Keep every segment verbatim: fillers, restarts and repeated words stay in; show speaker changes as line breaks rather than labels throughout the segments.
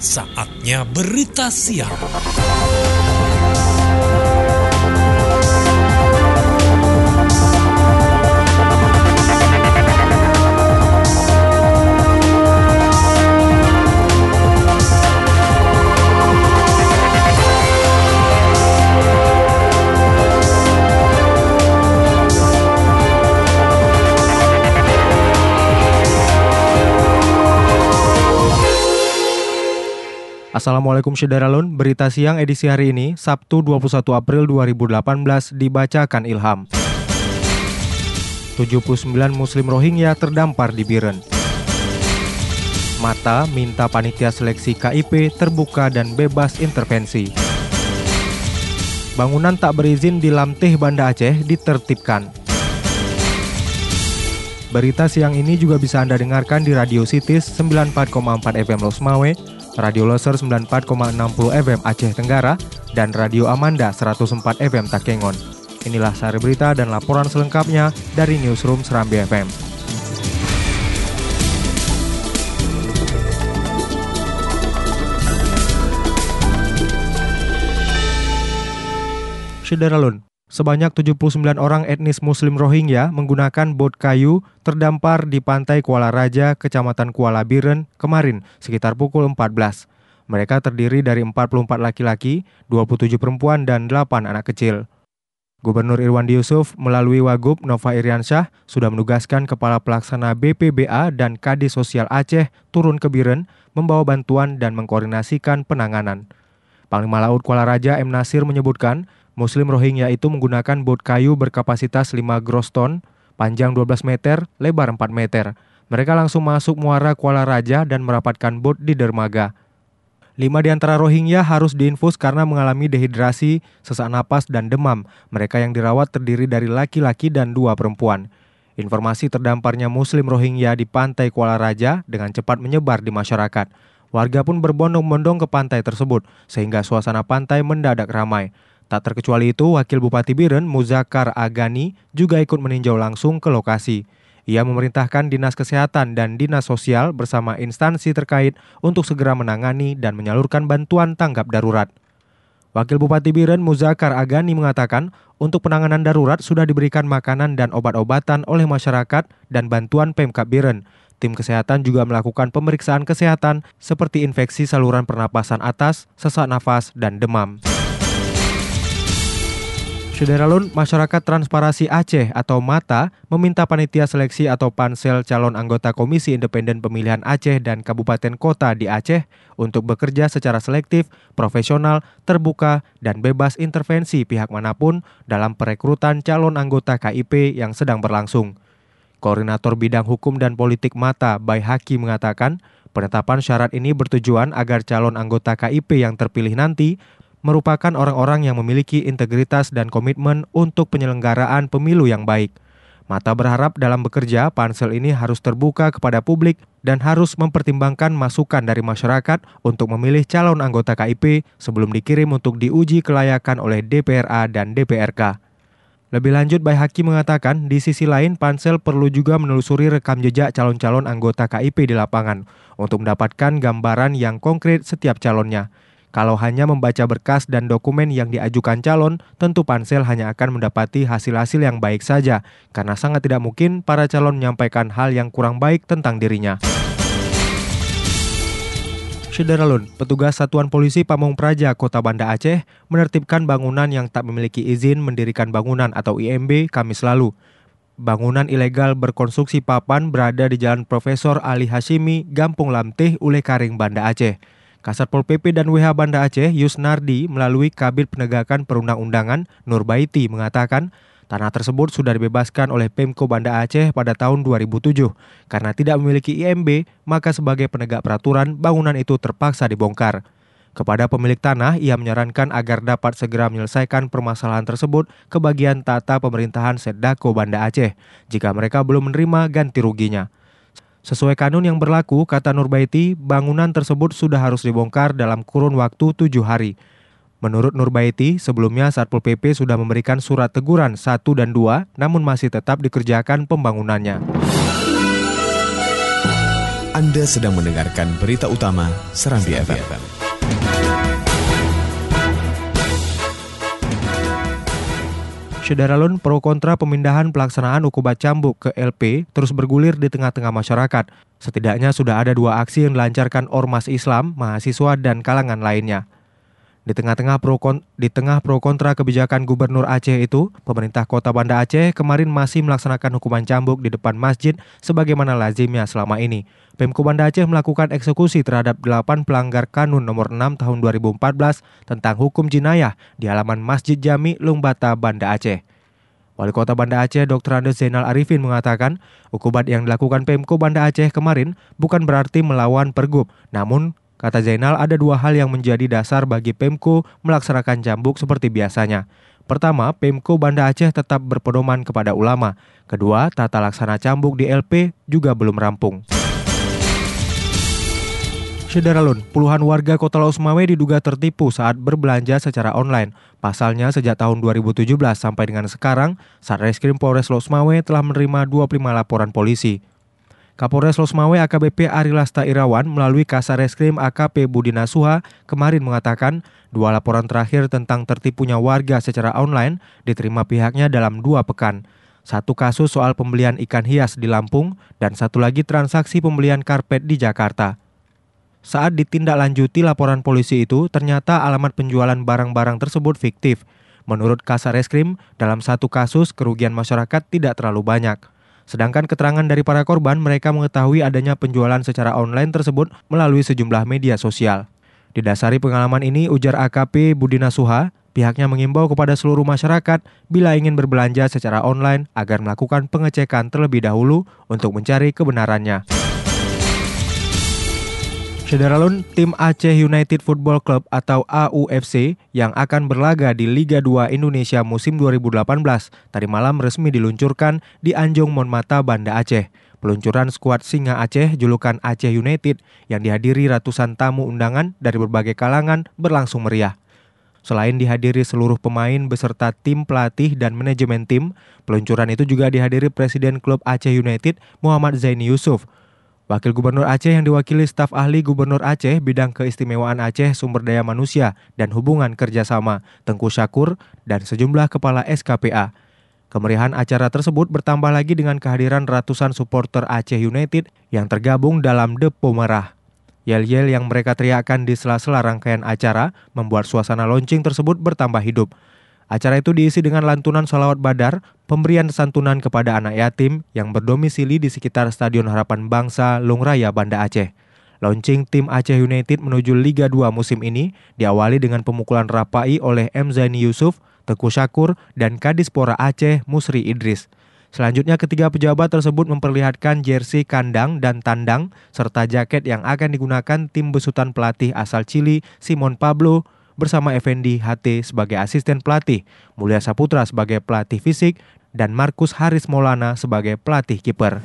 Saatnya berita siang.
Assalamualaikum Syederalun, berita siang edisi hari ini, Sabtu dua puluh satu April dua ribu delapan belas, dibacakan Ilham. tujuh puluh sembilan Muslim Rohingya terdampar di Biren. Mata minta panitia seleksi K I P terbuka dan bebas intervensi. Bangunan tak berizin di Lamteh, Banda Aceh ditertibkan. Berita siang ini juga bisa Anda dengarkan di Radio Sitis sembilan puluh empat koma empat F M Losmawe, Radio Loser sembilan puluh empat koma enam puluh F M Aceh Tenggara, dan Radio Amanda seratus empat F M Takengon. Inilah sari berita dan laporan selengkapnya dari Newsroom Serambi F M. Syederalun, sebanyak tujuh puluh sembilan orang etnis Muslim Rohingya menggunakan bot kayu terdampar di pantai Kuala Raja, Kecamatan Kuala Biren, kemarin sekitar pukul empat belas. Mereka terdiri dari empat puluh empat laki-laki, dua puluh tujuh perempuan, dan delapan anak kecil. Gubernur Irwandi Yusuf melalui Wagub Nova Iriansyah sudah menugaskan Kepala Pelaksana B P B A dan Kadis Sosial Aceh turun ke Biren membawa bantuan dan mengkoordinasikan penanganan. Panglima Laut Kuala Raja M. Nasir menyebutkan, Muslim Rohingya itu menggunakan bot kayu berkapasitas lima gross ton, panjang dua belas meter, lebar empat meter. Mereka langsung masuk muara Kuala Raja dan merapatkan bot di dermaga. Lima di antara Rohingya harus diinfus karena mengalami dehidrasi, sesak napas, dan demam. Mereka yang dirawat terdiri dari laki-laki dan dua perempuan. Informasi terdamparnya Muslim Rohingya di pantai Kuala Raja dengan cepat menyebar di masyarakat. Warga pun berbondong-bondong ke pantai tersebut, sehingga suasana pantai mendadak ramai. Tak terkecuali itu, Wakil Bupati Biren, Muzakar Agani, juga ikut meninjau langsung ke lokasi. Ia memerintahkan Dinas Kesehatan dan Dinas Sosial bersama instansi terkait untuk segera menangani dan menyalurkan bantuan tanggap darurat. Wakil Bupati Biren, Muzakar Agani, mengatakan untuk penanganan darurat sudah diberikan makanan dan obat-obatan oleh masyarakat dan bantuan Pemkab Biren. Tim kesehatan juga melakukan pemeriksaan kesehatan seperti infeksi saluran pernapasan atas, sesak nafas, dan demam. Syederalun, Masyarakat Transparansi Aceh atau MATA meminta panitia seleksi atau pansel calon anggota Komisi Independen Pemilihan Aceh dan Kabupaten Kota di Aceh untuk bekerja secara selektif, profesional, terbuka, dan bebas intervensi pihak manapun dalam perekrutan calon anggota K I P yang sedang berlangsung. Koordinator Bidang Hukum dan Politik MATA, Bay Haki, mengatakan penetapan syarat ini bertujuan agar calon anggota K I P yang terpilih nanti merupakan orang-orang yang memiliki integritas dan komitmen untuk penyelenggaraan pemilu yang baik. MATA berharap dalam bekerja, pansel ini harus terbuka kepada publik dan harus mempertimbangkan masukan dari masyarakat untuk memilih calon anggota K I P sebelum dikirim untuk diuji kelayakan oleh D P R A dan D P R K. Lebih lanjut, Bay Haki mengatakan, di sisi lain pansel perlu juga menelusuri rekam jejak calon-calon anggota K I P di lapangan untuk mendapatkan gambaran yang konkret setiap calonnya. Kalau hanya membaca berkas dan dokumen yang diajukan calon, tentu pansel hanya akan mendapati hasil-hasil yang baik saja, karena sangat tidak mungkin para calon menyampaikan hal yang kurang baik tentang dirinya. Syederalun, petugas Satuan Polisi Pamong Praja Kota Banda Aceh menertibkan bangunan yang tak memiliki izin mendirikan bangunan atau I M B Kamis lalu. Bangunan ilegal berkonstruksi papan berada di Jalan Profesor Ali Hashimi, Gampung Lamteh, Ulekaring, Banda Aceh. Kasat Pol P P dan W H Banda Aceh, Yusnardi, melalui Kabid Penegakan Perundang-undangan, Nurbaiti, mengatakan tanah tersebut sudah dibebaskan oleh Pemko Banda Aceh pada tahun dua ribu tujuh. Karena tidak memiliki I M B, maka sebagai penegak peraturan, bangunan itu terpaksa dibongkar. Kepada pemilik tanah, ia menyarankan agar dapat segera menyelesaikan permasalahan tersebut ke bagian tata pemerintahan Sedako Banda Aceh, jika mereka belum menerima ganti ruginya. Sesuai kanun yang berlaku, kata Nurbaiti, bangunan tersebut sudah harus dibongkar dalam kurun waktu tujuh hari. Menurut Nurbaiti, sebelumnya Satpol P P sudah memberikan surat teguran satu dan dua, namun masih tetap dikerjakan pembangunannya.
Anda sedang mendengarkan berita utama Serambi F M.
Syederalun, pro kontra pemindahan pelaksanaan hukuman cambuk ke L P terus bergulir di tengah-tengah masyarakat. Setidaknya sudah ada dua aksi yang dilancarkan ormas Islam, mahasiswa, dan kalangan lainnya. Di tengah-tengah pro kon- di tengah pro kontra kebijakan Gubernur Aceh itu, pemerintah Kota Banda Aceh kemarin masih melaksanakan hukuman cambuk di depan masjid sebagaimana lazimnya selama ini. Pemko Banda Aceh melakukan eksekusi terhadap delapan pelanggar Kanun nomor enam tahun dua ribu empat belas tentang hukum jinayah di halaman Masjid Jami Lungbata, Banda Aceh. Wali Kota Banda Aceh Doktor Andes Zainal Arifin mengatakan, hukuman yang dilakukan Pemko Banda Aceh kemarin bukan berarti melawan Pergub, namun kata Zainal, ada dua hal yang menjadi dasar bagi Pemko melaksanakan cambuk seperti biasanya. Pertama, Pemko Banda Aceh tetap berpedoman kepada ulama. Kedua, tata laksana cambuk di L P juga belum rampung. Syederalun, puluhan warga Kota Lausmawe diduga tertipu saat berbelanja secara online. Pasalnya, sejak tahun dua ribu tujuh belas sampai dengan sekarang, Satreskrim Polres Lausmawe telah menerima dua puluh lima laporan polisi. Kapolres Lausmawe A K B P Ari Lasta Irawan melalui Kasareskrim A K P Budi Nasuha kemarin mengatakan dua laporan terakhir tentang tertipunya warga secara online diterima pihaknya dalam dua pekan. Satu kasus soal pembelian ikan hias di Lampung dan satu lagi transaksi pembelian karpet di Jakarta. Saat ditindaklanjuti laporan polisi itu, ternyata alamat penjualan barang-barang tersebut fiktif. Menurut Kasareskrim, dalam satu kasus kerugian masyarakat tidak terlalu banyak. Sedangkan keterangan dari para korban, mereka mengetahui adanya penjualan secara online tersebut melalui sejumlah media sosial. Didasari pengalaman ini, ujar A K P Budi Nasuha, pihaknya mengimbau kepada seluruh masyarakat bila ingin berbelanja secara online agar melakukan pengecekan terlebih dahulu untuk mencari kebenarannya. Syederalun, tim Aceh United Football Club atau A U F C yang akan berlaga di Liga dua Indonesia musim dua ribu delapan belas tadi malam resmi diluncurkan di Anjong Monmata, Banda Aceh. Peluncuran skuad Singa Aceh julukan Aceh United yang dihadiri ratusan tamu undangan dari berbagai kalangan berlangsung meriah. Selain dihadiri seluruh pemain beserta tim pelatih dan manajemen tim, peluncuran itu juga dihadiri Presiden Klub Aceh United Muhammad Zaini Yusuf, Wakil Gubernur Aceh yang diwakili staf ahli Gubernur Aceh bidang keistimewaan Aceh Sumber Daya Manusia dan Hubungan Kerjasama Tengku Syakur dan sejumlah kepala S K P A. Kemeriahan acara tersebut bertambah lagi dengan kehadiran ratusan supporter Aceh United yang tergabung dalam Depo Merah. Yel-yel yang mereka teriakkan di sela-sela rangkaian acara membuat suasana launching tersebut bertambah hidup. Acara itu diisi dengan lantunan sholawat badar, pemberian santunan kepada anak yatim yang berdomisili di sekitar Stadion Harapan Bangsa Lungraya, Banda Aceh. Launching tim Aceh United menuju Liga dua musim ini diawali dengan pemukulan rapai oleh M. Zaini Yusuf, Tengku Syakur, dan Kadispora Aceh Musri Idris. Selanjutnya ketiga pejabat tersebut memperlihatkan jersey kandang dan tandang serta jaket yang akan digunakan tim besutan pelatih asal Chili Simon Pablo bersama Effendi H T sebagai asisten pelatih, Mulia Saputra sebagai pelatih fisik, dan Markus Haris Maulana sebagai pelatih kiper.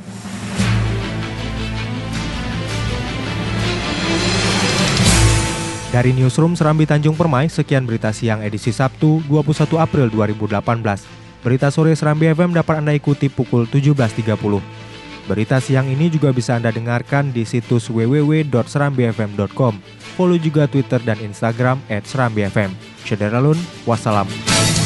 Dari Newsroom Serambi Tanjung Permai, sekian berita siang edisi Sabtu dua puluh satu April dua ribu delapan belas. Berita sore Serambi F M dapat Anda ikuti pukul tujuh belas tiga puluh. Berita siang ini juga bisa Anda dengarkan di situs w w w dot serambi f m dot com. Follow juga Twitter dan Instagram et serambi f m. Syederalun, wassalam.